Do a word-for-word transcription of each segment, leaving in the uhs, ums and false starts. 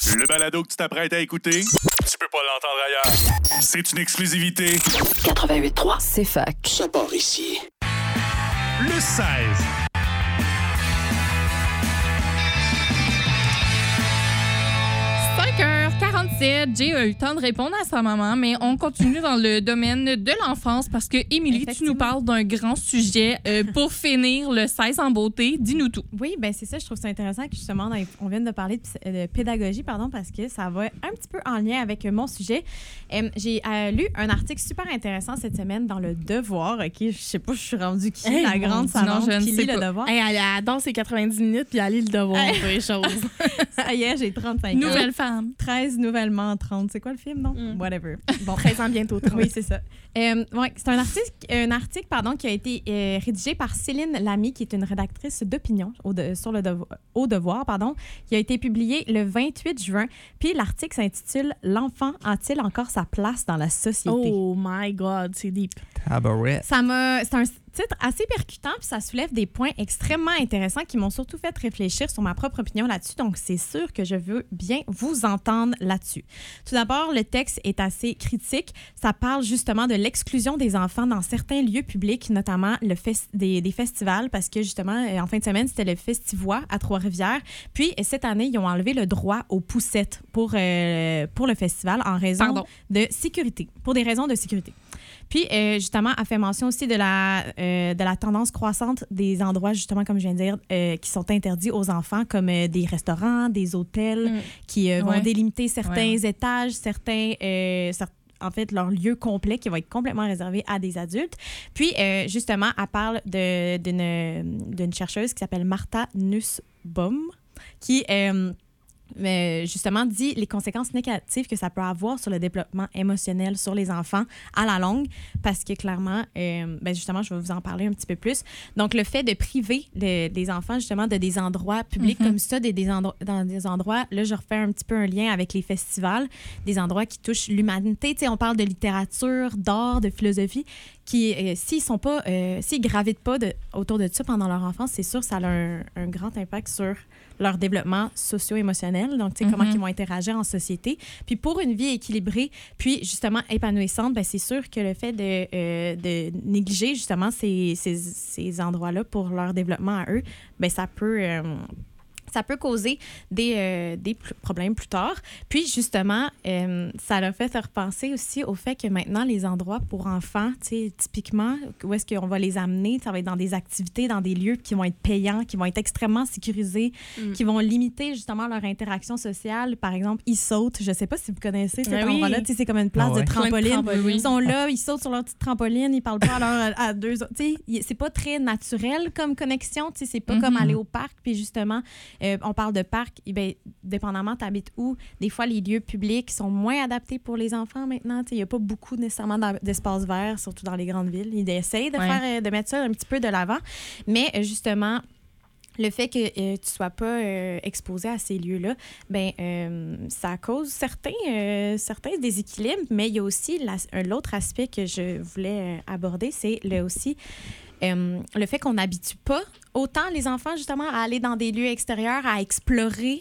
Le balado que tu t'apprêtes à écouter, tu peux pas l'entendre ailleurs. C'est une exclusivité. quatre-vingt-huit trois, c'est fac. Ça part ici. Le seize. cinq heures quarante-sept, Jay a eu le temps de répondre à sa maman, mais on continue dans le domaine de l'enfance parce que, Émilie, tu nous parles d'un grand sujet euh, pour finir le seize en beauté. Dis-nous tout. Oui, bien c'est ça, je trouve ça intéressant que justement, on vient de parler de, de pédagogie, pardon, parce que ça va un petit peu en lien avec mon sujet. Euh, j'ai euh, lu un article super intéressant cette semaine dans Le Devoir, OK? Je sais pas, je suis rendue qui, hey, la grande savante qui lit Le Devoir. Hey, elle adore ses quatre-vingt-dix minutes puis elle lit Le Devoir, hey. Des choses. Ça y est, j'ai trente-cinq ans. Nouvelle femme. treize nouvellement trente. C'est quoi le film, non? Mm. Whatever. Bon, treize ans bientôt trente. Oui, c'est ça. Euh, ouais, c'est un article, un article pardon, qui a été euh, rédigé par Céline Lamy, qui est une rédactrice d'opinion au de, sur le devo- au Devoir, pardon, qui a été publié le vingt-huit juin. Puis l'article s'intitule « L'enfant a-t-il encore sa place dans la société? » Oh my God, c'est deep. Tabarouette. Ça m'a... C'est un titre assez percutant, puis ça soulève des points extrêmement intéressants qui m'ont surtout fait réfléchir sur ma propre opinion là-dessus. Donc, c'est sûr que je veux bien vous entendre là-dessus. Tout d'abord, le texte est assez critique. Ça parle justement de l'exclusion des enfants dans certains lieux publics, notamment le fest- des, des festivals, parce que justement, en fin de semaine, c'était le Festivois à Trois-Rivières. Puis, cette année, ils ont enlevé le droit aux poussettes pour, euh, pour le festival en raison Pardon. de sécurité, pour des raisons de sécurité. Puis, euh, justement, elle fait mention aussi de la, euh, de la tendance croissante des endroits, justement, comme je viens de dire, euh, qui sont interdits aux enfants, comme euh, des restaurants, des hôtels, mm. qui euh, vont ouais. délimiter certains ouais. étages, certains... Euh, certains en fait, leur lieu complet qui va être complètement réservé à des adultes. Puis, euh, justement, elle parle de, d'une, d'une chercheuse qui s'appelle Martha Nussbaum, qui... Euh, Mais justement, dit les conséquences négatives que ça peut avoir sur le développement émotionnel sur les enfants à la longue, parce que clairement, euh, ben justement, je vais vous en parler un petit peu plus. Donc, le fait de priver le, des enfants, justement, de des endroits publics mm-hmm. comme ça, des, des endro- dans des endroits, là, je refais un petit peu un lien avec les festivals, des endroits qui touchent l'humanité. Tu sais, on parle de littérature, d'art, de philosophie, qui, euh, s'ils sont pas, euh, s'ils gravitent pas de, autour de ça pendant leur enfance, c'est sûr, ça a un, un grand impact sur leur développement socio-émotionnel, donc tu sais, mm-hmm. comment ils vont interagir en société. Puis pour une vie équilibrée, puis justement épanouissante, ben c'est sûr que le fait de, euh, de négliger justement ces, ces, ces endroits-là pour leur développement à eux, ben ça peut... Euh, ça peut causer des, euh, des pl- problèmes plus tard. Puis, justement, euh, ça l'a fait repenser aussi au fait que maintenant, les endroits pour enfants, tu sais, typiquement, où est-ce qu'on va les amener, ça va être dans des activités, dans des lieux qui vont être payants, qui vont être extrêmement sécurisés, mm. qui vont limiter justement leur interaction sociale. Par exemple, ils sautent. Je ne sais pas si vous connaissez cet ah endroit-là. Oui. Tu sais, c'est comme une place ah ouais. de trampoline. trampoline. Ils sont là, ils sautent sur leur petite trampoline, ils ne parlent pas à, leur, à deux autres. Tu sais, c'est pas très naturel comme connexion. Tu sais, c'est pas mm-hmm. comme aller au parc. Puis justement, Euh, on parle de parc, eh bien, dépendamment, tu habites où. Des fois, les lieux publics sont moins adaptés pour les enfants maintenant. Il n'y a pas beaucoup nécessairement d'espace vert, surtout dans les grandes villes. Ils essayent de, ouais. faire, de mettre ça un petit peu de l'avant. Mais justement, le fait que euh, tu ne sois pas euh, exposé à ces lieux-là, ben, euh, ça cause certains, euh, certains déséquilibres, mais il y a aussi la, un, l'autre aspect que je voulais euh, aborder, c'est le, aussi euh, le fait qu'on n'habitue pas autant les enfants, justement, à aller dans des lieux extérieurs, à explorer,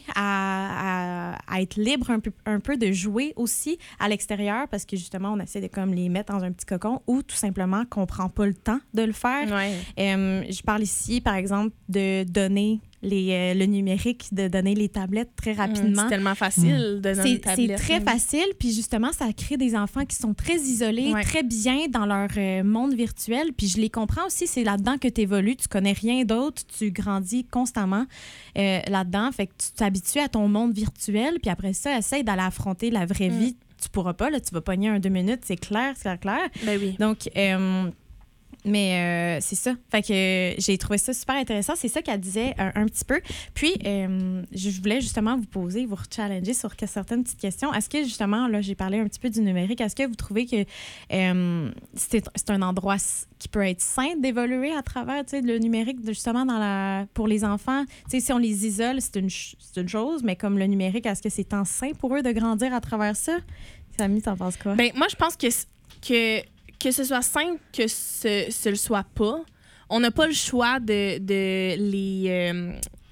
à, à, à être libre un peu, un peu de jouer aussi à l'extérieur, parce que, justement, on essaie de comme les mettre dans un petit cocon ou tout simplement qu'on ne prend pas le temps de le faire. Ouais. Euh, je parle ici, par exemple, de donner les, euh, le numérique, de donner les tablettes très rapidement. Mmh, c'est tellement facile mmh. de donner les tablettes. C'est très facile, puis justement, ça crée des enfants qui sont très isolés, ouais. très bien dans leur euh, monde virtuel, puis je les comprends aussi, c'est là-dedans que tu évolues, tu connais rien d'autre, tu grandis constamment euh, là-dedans, fait que tu t'habitues à ton monde virtuel, puis après ça, essaye d'aller affronter la vraie mmh. vie. Tu pourras pas, là, tu vas pogner un deux minutes, c'est clair, c'est clair, clair. Ben oui. Donc, euh, mais euh, c'est ça. Fait que euh, j'ai trouvé ça super intéressant. C'est ça qu'elle disait un, un petit peu. Puis, euh, je voulais justement vous poser, vous challenger sur que certaines petites questions. Est-ce que, justement, là, j'ai parlé un petit peu du numérique. Est-ce que vous trouvez que euh, c'est, c'est un endroit qui peut être sain d'évoluer à travers, tu sais, le numérique, justement, dans la, pour les enfants? Tu sais, si on les isole, c'est une, c'est une chose, mais comme le numérique, est-ce que c'est tant sain pour eux de grandir à travers ça? Samy, t'en penses quoi? Ben, moi, je pense que... que... que ce soit simple, que ce ne le soit pas, on n'a pas le choix de, de les, euh,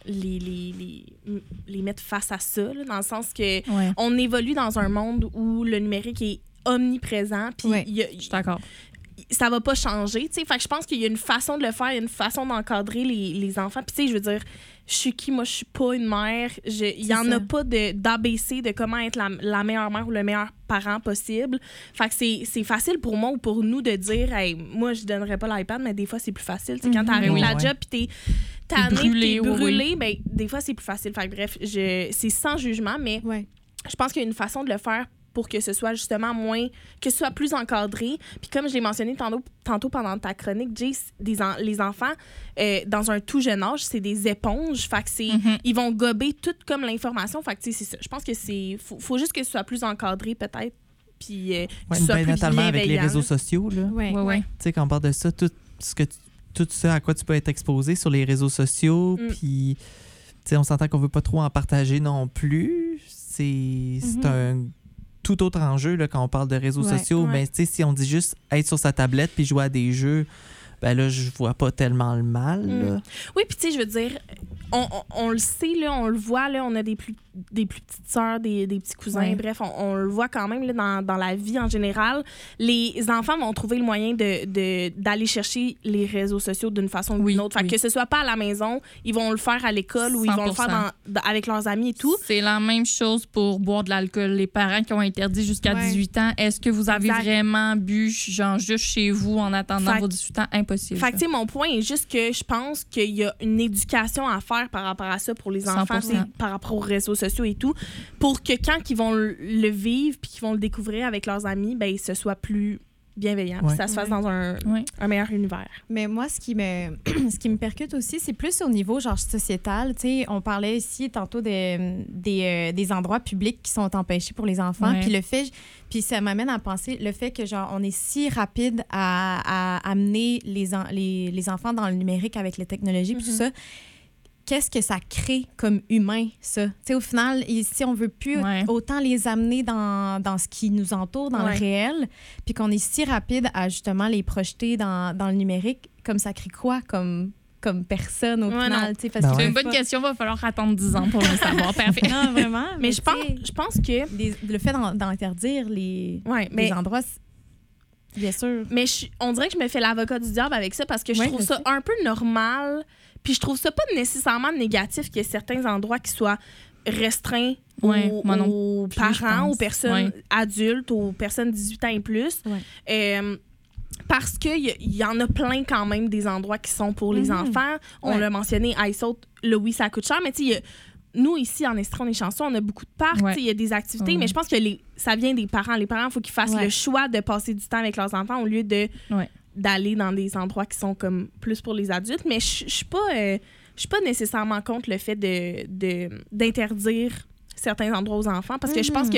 les, les, les, les mettre face à ça, là, dans le sens que Ouais. on évolue dans un monde où le numérique est omniprésent, puis Ouais. il y a- Je suis d'accord. ça va pas changer, tu sais. Fait que je pense qu'il y a une façon de le faire, il y a une façon d'encadrer les, les enfants. Puis tu sais, je veux dire, je suis qui? Moi, je suis pas une mère. Je- Il y en ça. a pas de- d'A B C de comment être la, la meilleure mère ou le meilleur parent possible. Fait que c'est c'est facile pour moi ou pour nous de dire, hey, moi, je donnerais pas l'iPad, mais des fois, c'est plus facile. Tu sais, quand Mhm. t'arrives Oui. la Ouais. job puis t'es tanné, puis brûlé, t'es oui, oui. brûlé, ben, des fois, c'est plus facile. Fait que bref, je- c'est sans jugement, mais Ouais. je pense qu'il y a une façon de le faire pour que ce soit justement moins, que ce soit plus encadré. Puis comme je l'ai mentionné tantôt, tantôt pendant ta chronique, Jay, des en- les enfants, euh, dans un tout jeune âge, c'est des éponges. Fait que c'est, Mhm. ils vont gober tout comme l'information. Fait que tu sais, c'est ça. Je pense que c'est, faut, faut juste que ce soit plus encadré peut-être. Puis euh, que Ouais, ce soit ben, plus notamment avec les bienveillant, réseaux là. sociaux. Là. Ouais. Ouais, ouais. Tu sais, quand on parle de ça, tout ce que tu- tout ça à quoi tu peux être exposé sur les réseaux sociaux, Mm. puis tu sais, on s'entend qu'on veut pas trop en partager non plus. C'est c'est Mhm. un tout autre enjeu là, quand on parle de réseaux Ouais, sociaux. ouais. Mais tu sais, si on dit juste être sur sa tablette puis jouer à des jeux, ben là, je vois pas tellement le mal. Mm. là. Oui, puis tu sais, je veux dire, on, on, on le sait, là, on le voit, là, on a des plus, des plus petites sœurs, des, des petits cousins, Ouais. bref, on, on le voit quand même là, dans, dans la vie en général. Les enfants vont trouver le moyen de, de, d'aller chercher les réseaux sociaux d'une façon ou Oui, d'une autre. Fait oui. que ce soit pas à la maison, ils vont le faire à l'école ou ils vont le faire cent pour cent. dans, dans- avec leurs amis et tout. C'est la même chose pour boire de l'alcool. Les parents qui ont interdit jusqu'à Ouais. dix-huit ans, est-ce que vous avez Exact. vraiment bu, genre, juste chez vous en attendant Fait- vos dix-huit ans? Impossible. Fait que, tu sais, mon point est juste que je pense qu'il y a une éducation à faire par rapport à ça pour les enfants, cent pour cent. tu sais, par rapport aux réseaux sociaux et tout, pour que quand ils vont le le vivre puis qu'ils vont le découvrir avec leurs amis, ben, ce soit plus bienveillant, puis Ouais. ça se fasse Ouais. dans un, Oui. un meilleur univers. Mais moi, ce qui me, ce qui me percute aussi, c'est plus au niveau genre sociétal. Tu sais, on parlait ici tantôt de, des, euh, des endroits publics qui sont empêchés pour les enfants. Ouais. Puis le fait, puis ça m'amène à penser le fait que genre on est si rapide à, à amener les, en- les, les enfants dans le numérique avec les technologies puis tout ça. Qu'est-ce que ça crée comme humain, ça? Tu sais, au final, ici, on veut plus Ouais. autant les amener dans, dans ce qui nous entoure, dans Ouais. le réel, puis qu'on est si rapide à justement les projeter dans, dans le numérique, comme ça crée quoi comme, comme personne au Ouais, final? non. tu sais, parce Ben que ouais. C'est une pas- bonne question, va falloir attendre dix ans pour le savoir. Parfait. Non, vraiment. Mais je tu pense, sais, je pense que... des- le fait d'en- d'interdire les, Ouais, mais les endroits, c'est- bien sûr. Mais je- on dirait que je me fais l'avocat du diable avec ça parce que je Ouais, trouve je ça sais. un peu normal. Puis je trouve ça pas nécessairement négatif qu'il y ait certains endroits qui soient restreints Ouais, aux, moi non aux plus, je parents, pense. aux personnes Ouais. adultes, aux personnes dix-huit ans et plus. Ouais. Euh, parce qu'il y, y en a plein quand même des endroits qui sont pour les Mhm. enfants. On Ouais. l'a mentionné, iSaute, là oui, ça coûte cher, mais tu sais, il y a- nous, ici, en Estrie, on est chanceux, on a beaucoup de parcs, Ouais. tu sais, il y a des activités, Ouais. mais je pense que les, ça vient des parents. Les parents, il faut qu'ils fassent Ouais. le choix de passer du temps avec leurs enfants au lieu de Ouais. d'aller dans des endroits qui sont comme plus pour les adultes. Mais je je suis pas, euh, je suis pas nécessairement contre le fait de, de- d'interdire certains endroits aux enfants parce que je pense Mhm. que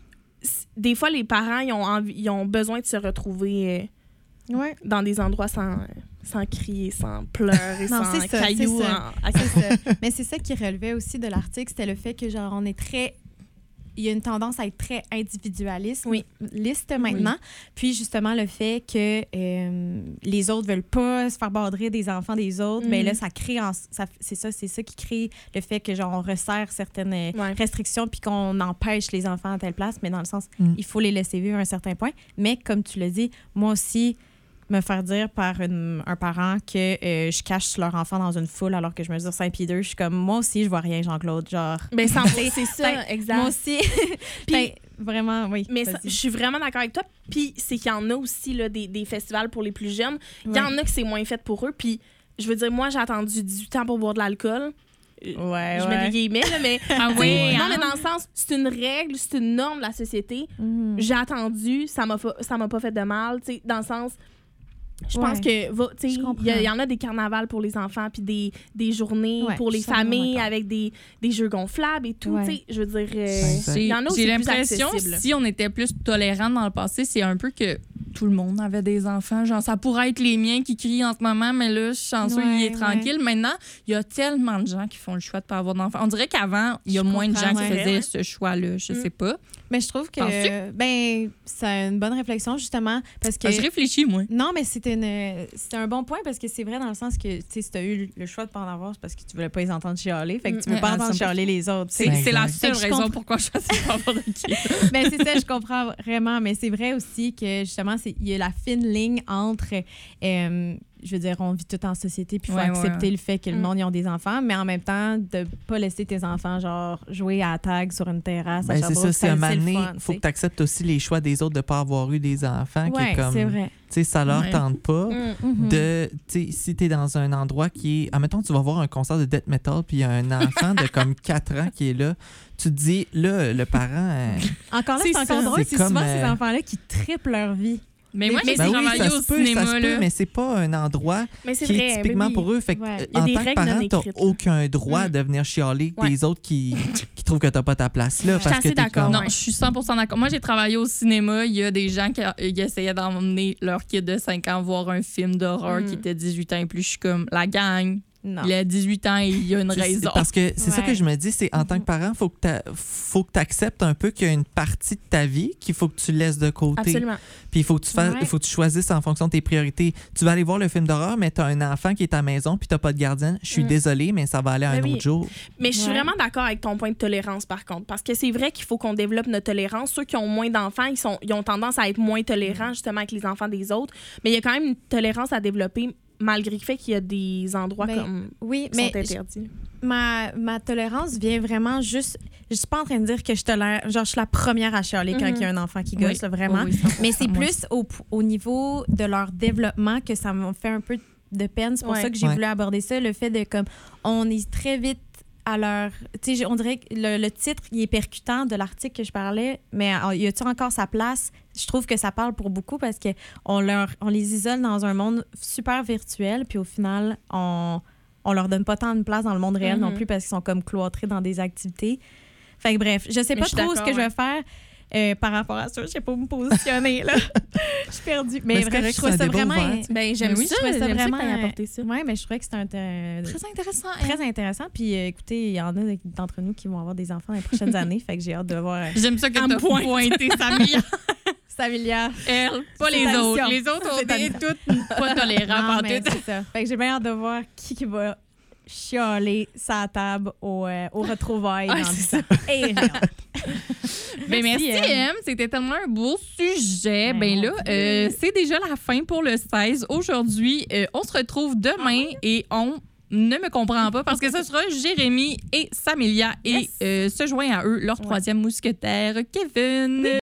s- des fois, les parents, ils ont, envie, ils ont besoin de se retrouver euh, Ouais. dans des endroits sans, sans crier, sans pleurer, Non, sans c'est ça, cailloux. c'est ça. en- à- C'est ça. Mais c'est ça qui relevait aussi de l'article, c'était le fait que genre on est très il y a une tendance à être très individualiste Oui. liste maintenant. Puis justement le fait que euh, les autres veulent pas se faire badrer des enfants des autres, Mhm. ben là ça crée en- ça, c'est ça c'est ça qui crée le fait que genre on resserre certaines euh, Ouais. restrictions puis qu'on empêche les enfants à telle place, mais dans le sens Mm. il faut les laisser vivre à un certain point. Mais comme tu l'as dit, moi aussi me faire dire par une- un parent que euh, je cache leur enfant dans une foule alors que je mesure cinq pieds deux, je suis comme, moi aussi, je vois rien, Jean-Claude, genre... Ben, sans- c'est ça, Ben, exact. Moi aussi. Puis- Ben, vraiment, oui. Mais ça- vas-y. je suis vraiment d'accord avec toi. Puis c'est qu'il y en a aussi là, des, des festivals pour les plus jeunes. Il y en Ouais. a que c'est moins fait pour eux. Puis je veux dire, moi, j'ai attendu dix-huit ans pour boire de l'alcool. Ouais, je mets des guillemets, là, mais. Ah Tu sais, oui, non, hein? mais dans le sens, c'est une règle, c'est une norme de la société. Mhm. J'ai attendu, ça m'a fa- ça m'a pas fait de mal. Tu sais, dans le sens. Je Ouais. pense que va- tu sais, Je il comprends. y, a- il y en a des carnavals pour les enfants puis des, des journées Ouais, pour je les suis totalement familles d'accord. avec des, des jeux gonflables et tout. Ouais. Tu sais, je veux dire, euh, Exact. il y en a où J'ai c'est plus l'impression, accessible. si on était plus tolérant dans le passé, c'est un peu que tout le monde avait des enfants. Genre, ça pourrait être les miens qui crient en ce moment, mais là, je suis chanceux, Ouais, il est tranquille. Maintenant, il y a tellement de gens qui font le choix de ne pas avoir d'enfants. On dirait qu'avant, il y a Je moins de comprends, gens qui ouais. faisaient ce choix-là. Je Mm. sais pas. Mais je trouve que Penses-tu? euh, ben c'est une bonne réflexion justement parce que Ah, je réfléchis, moi. non, mais c'était une c'est un bon point parce que c'est vrai dans le sens que tu sais si tu as eu le choix de pas en avoir, c'est parce que tu voulais pas les entendre chialer, fait que tu veux Mm, pas ah, entendre ça me- chialer les autres. tu sais. C'est c'est la Exact. seule Fait que je raison comprends. pourquoi je choisis pas avoir de kid. Ben c'est ça, je comprends vraiment, mais c'est vrai aussi que justement c'est il y a la fine ligne entre euh, je veux dire, on vit tout en société, puis il faut Ouais, ouais, accepter ouais. le fait que le Mm. monde, ils ont des enfants, mais en même temps, de pas laisser tes enfants, genre, jouer à la tag sur une terrasse à Ben, c'est Sherbrooke, ça, c'est un le moment donné, fun, il faut tu que tu acceptes aussi les choix des autres de ne pas avoir eu des enfants. sais. qui est Ouais, comme, c'est vrai. Tu sais, ça leur Ouais. tente pas. Mm. Mhm. De, tu sais, si tu es dans un endroit qui est. Admettons, tu vas voir un concert de death metal, puis il y a un enfant de comme quatre ans qui est là. Tu te dis, là, le parent. euh, Encore là, C'est c'est encore ça. drôle, C'est c'est comme, souvent euh, ces enfants-là qui triplent leur vie. Mais moi, j'ai ben oui, travaillé ça au se peut, cinéma, ça se peut, là. mais c'est pas un endroit Mais c'est qui vrai. est ben typiquement oui. pour eux. Fait que, Ouais. euh, Il y a en des tant que règles parent, non t'as écrites, là. aucun droit Mm. de venir chialer Ouais. des autres qui, qui trouvent que t'as pas ta place là. Je suis Parce que assez t'es d'accord, comme- Non, ouais. je suis cent pour cent d'accord. Moi, j'ai travaillé au cinéma. Il y a des gens qui, qui essayaient d'emmener leur kid de cinq ans voir un film d'horreur Mm. qui était dix-huit ans et plus. Je suis comme, la gang, Non. il a dix-huit ans et il y a une C'est- raison. Parce que c'est ça Ouais. que je me dis, c'est en tant que parent, faut que t'a- faut que tu acceptes un peu qu'il y a une partie de ta vie qu'il faut que tu laisses de côté. Absolument. Puis il faut que tu fasses, Ouais. il faut que tu choisisses en fonction de tes priorités. Tu vas aller voir le film d'horreur, mais tu as un enfant qui est à la maison puis tu n'as pas de gardienne. Je suis Mm. désolée, mais ça va aller un Ben oui. autre jour. Mais je suis Ouais. vraiment d'accord avec ton point de tolérance, par contre. Parce que c'est vrai qu'il faut qu'on développe notre tolérance. Ceux qui ont moins d'enfants, ils, sont, ils ont tendance à être moins tolérants, justement, avec les enfants des autres. Mais il y a quand même une tolérance à développer, malgré le fait qu'il y a des endroits Ben, comme Oui, qui mais sont interdits. ma, ma tolérance vient vraiment juste. Je suis pas en train de dire que je tolère. Genre, je suis la première à chialer quand Mhm. il y a un enfant qui gosse, Oui. là, vraiment. Oui, oui, cent pour cent. Mais c'est Moi plus au, au niveau de leur développement que ça m'a fait un peu de peine. C'est pour Ouais. ça que j'ai Ouais. voulu aborder ça. Le fait de comme on est très vite à leur. Tu sais, on dirait que le, le titre, il est percutant de l'article que je parlais, mais euh, y a-t-il encore sa place? Je trouve que ça parle pour beaucoup parce que on, leur, on les isole dans un monde super virtuel, puis au final, on, on leur donne pas tant de place dans le monde réel Mhm. non plus parce qu'ils sont comme cloîtrés dans des activités. Fait que bref, je sais Mais pas je suis trop ce que d'accord, je vais faire. euh, par rapport à ça, je sais pas où me positionner là. Je suis perdue. Mais, Mais c'est bref, correct, je trouvais c'est ça un débat vraiment. ouvert. Ben, j'aime Mais oui, ça. je trouvais ça j'aime vraiment. que t'aies apporté ça. Ouais, mais je trouvais que c'était un, un- Très intéressant. très intéressant. Puis euh, écoutez, il y en a d'entre nous qui vont avoir des enfants dans les prochaines années. Fait que j'ai hâte de voir. euh, J'aime ça que À t'as me pointe. pointé Samia. Samilia. Elle, pas C'est les ta autres. mission. Les autres, on C'est ta est mission. toutes pas tolérables Non, en mais tout. c'est ça. Fait que j'ai bien hâte de voir qui, qui va chialer sa table au, euh, au retrouvailles Ah, dans c'est dix ça. ans. Et j'ai hâte. Ben merci, Em. Em. C'était tellement un beau sujet. Ben, Ben mon là, Dieu. euh, c'est déjà la fin pour le seize. Aujourd'hui, euh, on se retrouve demain et on ne me comprend pas parce que ce sera Jérémy et Samilia et Yes. euh, se joint à eux leur troisième mousquetaire, Kevin.